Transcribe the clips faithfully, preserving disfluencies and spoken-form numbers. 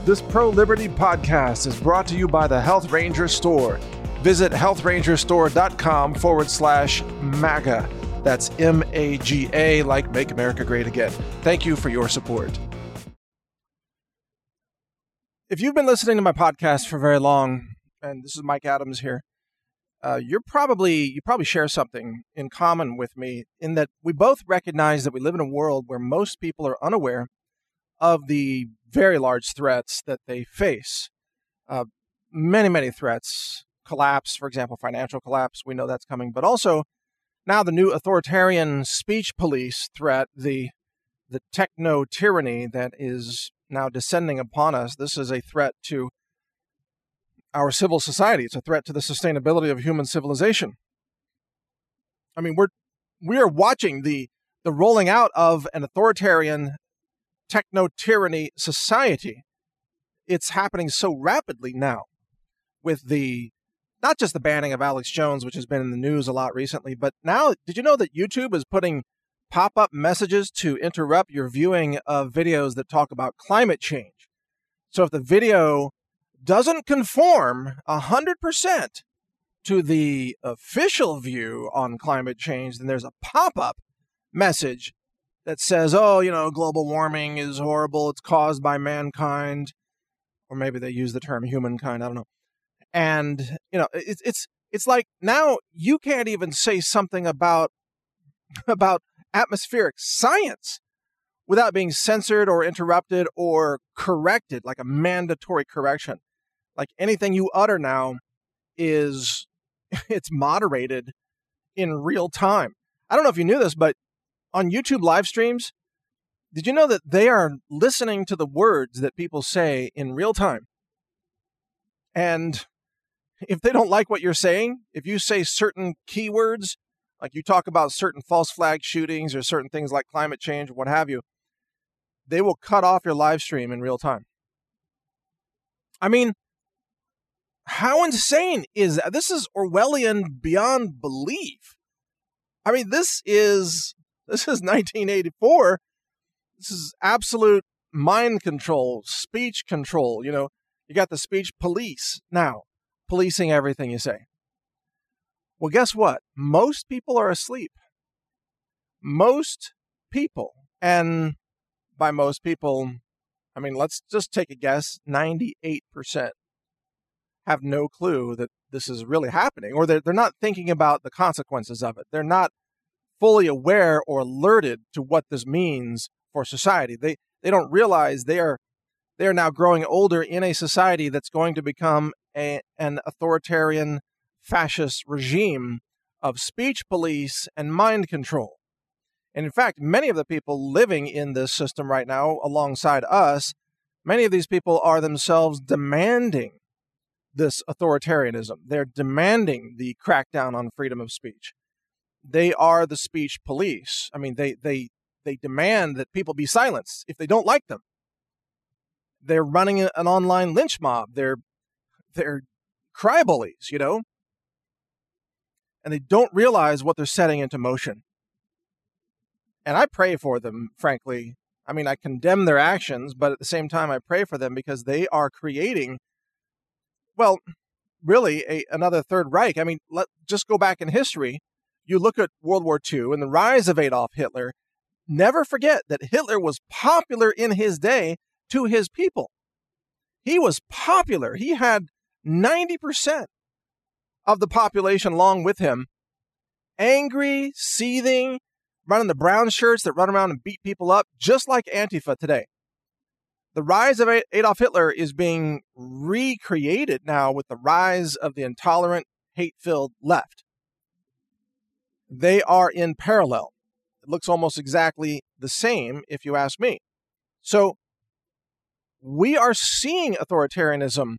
This pro-liberty podcast is brought to you by the Health Ranger Store. Visit health ranger store dot com forward slash MAGA. That's M A G A, like Make America Great Again. Thank you for your support. If you've been listening to my podcast for very long, and this is Mike Adams here, uh, you're probably you probably share something in common with me in that we both recognize that we live in a world where most people are unaware of the very large threats that they face. Uh, many, many threats. Collapse, for example, financial collapse, we know that's coming. But also, now the new authoritarian speech police threat, the, the techno-tyranny that is now descending upon us. This is a threat to our civil society. It's a threat to the sustainability of human civilization. I mean, we're we are watching the the rolling out of an authoritarian techno-tyranny society. It's happening so rapidly now with the, not just the banning of Alex Jones, which has been in the news a lot recently, but now, did you know that YouTube is putting pop-up messages to interrupt your viewing of videos that talk about climate change? So if the video doesn't conform one hundred percent to the official view on climate change, then there's a pop-up message that says, oh, you know, global warming is horrible. It's caused by mankind. Or maybe they use the term humankind. I don't know. And, you know, it's it's it's like now you can't even say something about about atmospheric science without being censored or interrupted or corrected, like a mandatory correction. Like anything you utter now is, it's moderated in real time. I don't know if you knew this, but on YouTube live streams, did you know that they are listening to the words that people say in real time? And if they don't like what you're saying, if you say certain keywords, like you talk about certain false flag shootings or certain things like climate change or what have you, they will cut off your live stream in real time. I mean, how insane is that? This is Orwellian beyond belief. I mean, this is this is nineteen eighty-four. This is absolute mind control, speech control. You know, you got the speech police now, policing everything you say. Well, guess what? Most people are asleep. Most people, and by most people, I mean, let's just take a guess, ninety-eight percent have no clue that this is really happening, or they're, they're not thinking about the consequences of it. They're not fully aware or alerted to what this means for society. They they don't realize they are they are now growing older in a society that's going to become a, an authoritarian fascist regime of speech police and mind control. And in fact, many of the people living in this system right now alongside us, many of these people are themselves demanding this authoritarianism. They're demanding the crackdown on freedom of speech. They are the speech police. I mean, they they they demand that people be silenced if they don't like them. They're running an online lynch mob. They're they're cry bullies, you know, and they don't realize what they're setting into motion. And I pray for them, frankly. I mean, I condemn their actions, but at the same time, I pray for them because they are creating, well, really a, another Third Reich. I mean, let just go back in history. You look at World War Two and the rise of Adolf Hitler. Never forget that Hitler was popular in his day to his people. He was popular. He had ninety percent of the population along with him, angry, seething, running the brown shirts that run around and beat people up, just like Antifa today. The rise of Adolf Hitler is being recreated now with the rise of the intolerant, hate-filled left. They are in parallel. It looks almost exactly the same, if you ask me. So we are seeing authoritarianism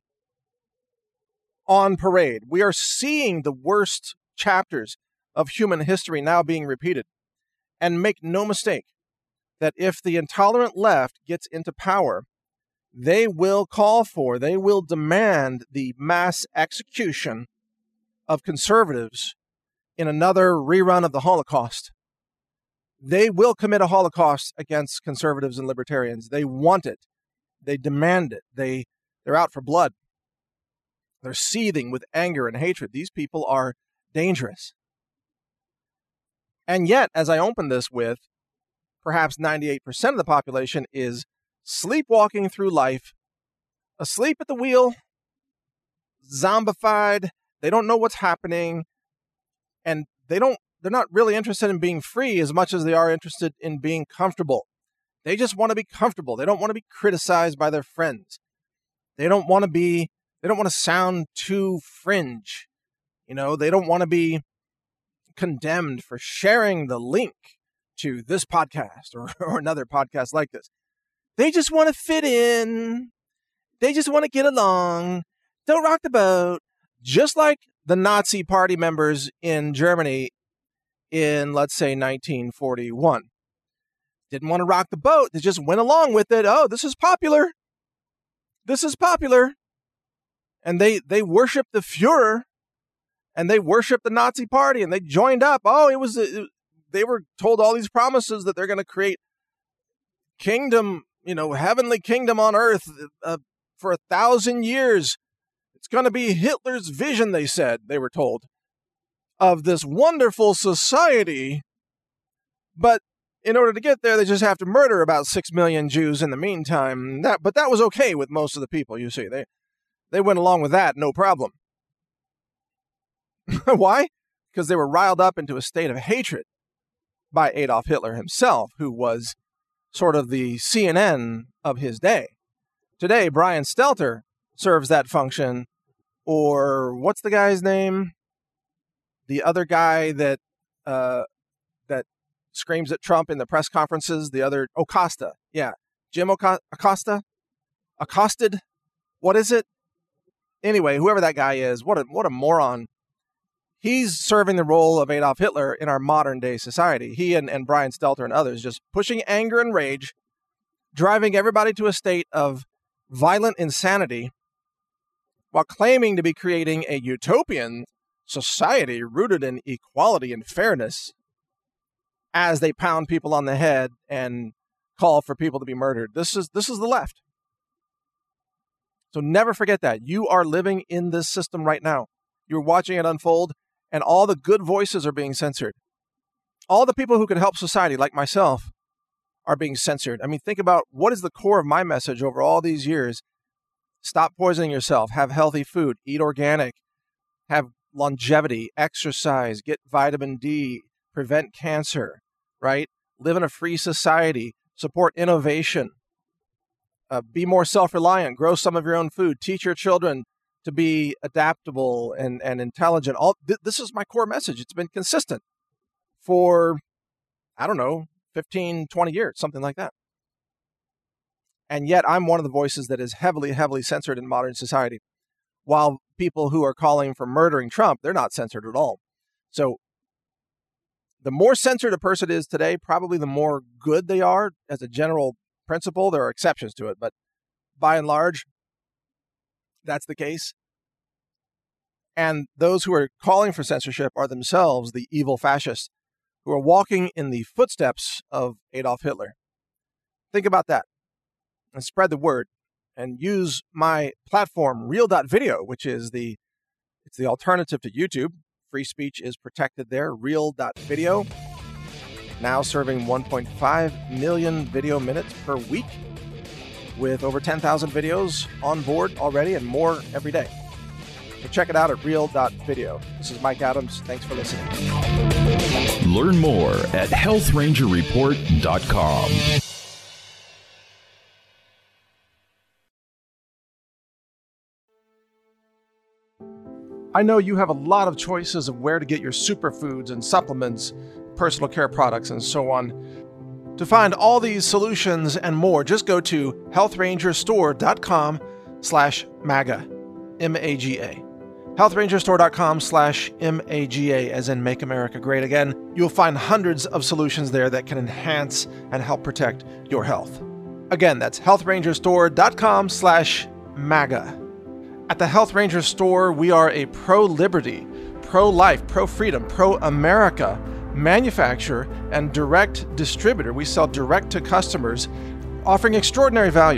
on parade. We are seeing the worst chapters of human history now being repeated. And make no mistake that if the intolerant left gets into power, they will call for, they will demand the mass execution of conservatives in another rerun of the Holocaust. They will commit a Holocaust against conservatives and libertarians. They want it. They demand it. They, they're out for blood. They're seething with anger and hatred. These people are dangerous. And yet, as I opened this with, perhaps ninety-eight percent of the population is sleepwalking through life, asleep at the wheel, zombified. They don't know what's happening, and they don't, they're not really interested in being free as much as they are interested in being comfortable. They just want to be comfortable. They don't want to be criticized by their friends. They don't want to be, they don't want to sound too fringe. You know, they don't want to be condemned for sharing the link to this podcast or, or another podcast like this. They just want to fit in. They just want to get along. Don't rock the boat. Just like the Nazi party members in Germany in, let's say, nineteen forty-one. Didn't want to rock the boat. They just went along with it. Oh, this is popular. This is popular. And they, they worship the Fuhrer, and they worship the Nazi party, and they joined up. Oh, it was, it, they were told all these promises that they're going to create kingdom, you know, heavenly kingdom on earth uh, for a thousand years. It's going to be Hitler's vision, they said, they were told, of this wonderful society. But in order to get there, they just have to murder about six million Jews in the meantime. That, but that was okay with most of the people, you see. They, they went along with that, no problem. Why? Because they were riled up into a state of hatred by Adolf Hitler himself, who was sort of the C N N of his day. Today, Brian Stelter serves that function, or what's the guy's name? The other guy that uh, that screams at Trump in the press conferences, the other, Acosta. Yeah, Jim Acosta? Accosted? What is it? Anyway, whoever that guy is, what a what a moron. He's serving the role of Adolf Hitler in our modern day society. He and, and Brian Stelter and others just pushing anger and rage, driving everybody to a state of violent insanity while claiming to be creating a utopian society rooted in equality and fairness as they pound people on the head and call for people to be murdered. This is this is the left. So never forget that. You are living in this system right now. You're watching it unfold, and all the good voices are being censored. All the people who could help society, like myself, are being censored. I mean, think about what is the core of my message over all these years. Stop poisoning yourself. Have healthy food. Eat organic. Have longevity. Exercise. Get vitamin D. Prevent cancer. Right? Live in a free society. Support innovation. Uh, be more self-reliant. Grow some of your own food. Teach your children to be adaptable and, and intelligent. All th- This is my core message. It's been consistent for, I don't know, fifteen, twenty years, something like that. And yet I'm one of the voices that is heavily, heavily censored in modern society. While people who are calling for murdering Trump, they're not censored at all. So the more censored a person is today, probably the more good they are as a general principle. There are exceptions to it, but by and large, that's the case. And those who are calling for censorship are themselves the evil fascists who are walking in the footsteps of Adolf Hitler. Think about that and spread the word and use my platform, Real dot video, which is the it's the alternative to YouTube. Free speech is protected there. Real dot video, now serving one point five million video minutes per week with over ten thousand videos on board already and more every day. So check it out at Real dot video. This is Mike Adams. Thanks for listening. Learn more at health ranger report dot com. I know you have a lot of choices of where to get your superfoods and supplements, personal care products, and so on. To find all these solutions and more, just go to health ranger store dot com slash MAGA, M A G A. health ranger store dot com slash M A G A, as in Make America Great Again. You'll find hundreds of solutions there that can enhance and help protect your health. Again, that's health ranger store dot com slash MAGA. At the Health Ranger Store, we are a pro-liberty, pro-life, pro-freedom, pro-America manufacturer and direct distributor. We sell direct to customers, offering extraordinary values.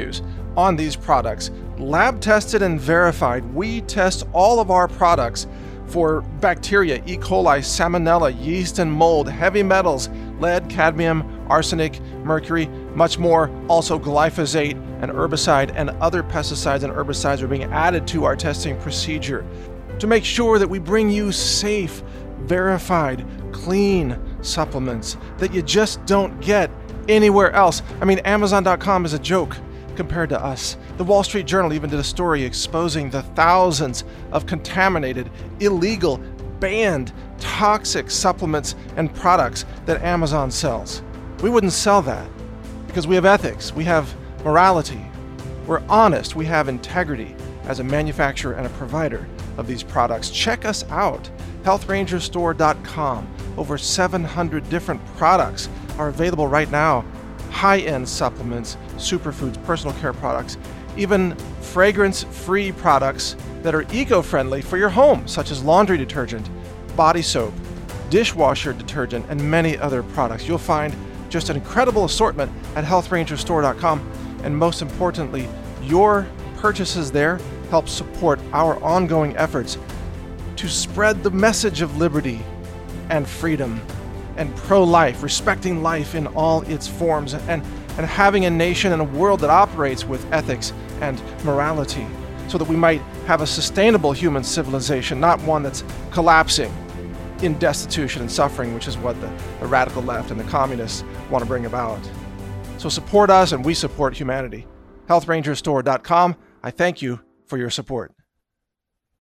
on these products. Lab tested and verified. We test all of our products for bacteria, E. coli, salmonella, yeast and mold, heavy metals, lead, cadmium, arsenic, mercury, much more. Also glyphosate and herbicide and other pesticides and herbicides are being added to our testing procedure to make sure that we bring you safe, verified, clean supplements that you just don't get anywhere else. I mean, Amazon dot com is a joke compared to us. The Wall Street Journal even did a story exposing the thousands of contaminated, illegal, banned, toxic supplements and products that Amazon sells. We wouldn't sell that because we have ethics, we have morality, we're honest, we have integrity as a manufacturer and a provider of these products. Check us out, health ranger store dot com. Over seven hundred different products are available right now. High-end supplements, superfoods, personal care products, even fragrance-free products that are eco-friendly for your home, such as laundry detergent, body soap, dishwasher detergent, and many other products. You'll find just an incredible assortment at health ranger store dot com, and most importantly, your purchases there help support our ongoing efforts to spread the message of liberty and freedom and pro-life, respecting life in all its forms, and, and having a nation and a world that operates with ethics and morality so that we might have a sustainable human civilization, not one that's collapsing in destitution and suffering, which is what the, the radical left and the communists want to bring about. So support us and we support humanity. health ranger store dot com. I thank you for your support.